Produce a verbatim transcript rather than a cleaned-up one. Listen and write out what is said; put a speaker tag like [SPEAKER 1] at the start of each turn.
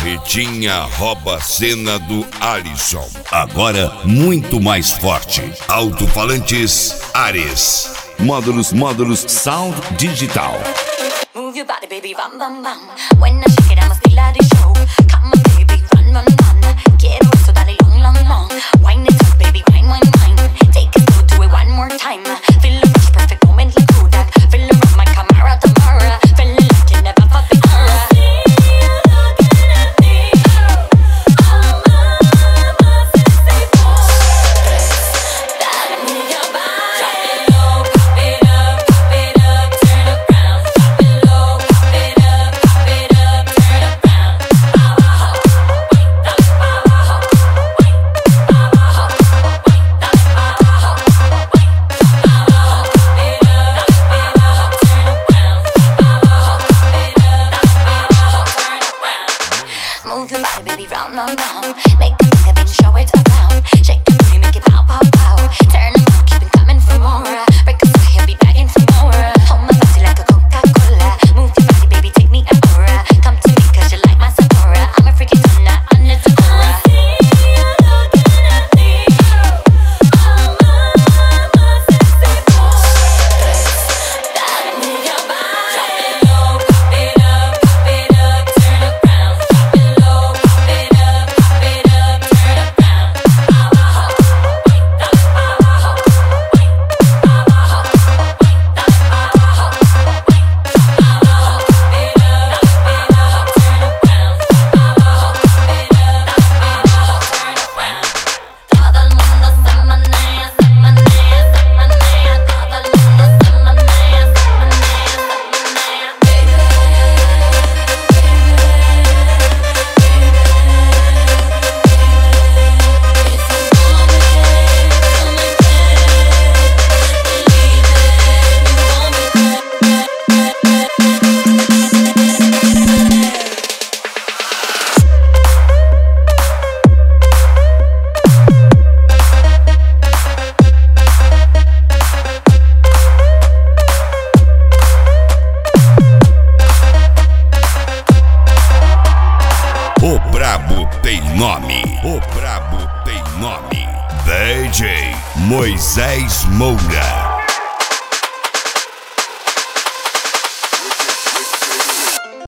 [SPEAKER 1] Ritinha rouba a cena do Alisson. Agora muito mais forte. Alto-falantes Ares. Módulos, módulos Sound Digital.
[SPEAKER 2] Move your body, baby, bam, bam, bam. When I shake it, I must be like this show. Come on, baby, run, run, run. Quiero eso, dale long, long, long. Wine it up, baby, wine, wine, wine. Take it slow, do it one more time. Feel the rush, perfect moment like Kodak. Feel the rush, my camera, Tamara. Feel it like you never felt before. I see you looking at me. Oh, mama, sexy boy. Dale, move your body. Drop it low, pop it up, pop it up, turn around. Drop it low, pop it up, pop it up, turn around. Abajo, dale abajo, abajo, dale abajo, abajo, it up, dale abajo, turn around. Abajo, it up, dale abajo, turn around. Move your body, baby, round, round, round. Make a thing, then show it around. Shake your booty, make it pow, pow, pow. Turn them on, keep it coming for more. Break a sweat, be begging for more. Hold my body like a Coca-Cola. Move your body, baby, take me an aura. Come to me, cause you like my Sephora. I'm a freaky tonight, on the Sephora. I see you looking at me. Oh, mama, sexy boy. Dale, move your body. Drop it low, pop it up, pop it up, turn around. Drop it low, pop it up, pop it up, turn around. Abajo, dale abajo, abajo, dale abajo, abajo, it up, dale abajo, turn around. Abajo, it up, dale abajo, turn around. Todo el mundo se menea, se menea, se menea. Todo el mundo se menea, se menea, se menea.
[SPEAKER 1] O brabo tem nome. O brabo tem nome. D J Moisés Moura.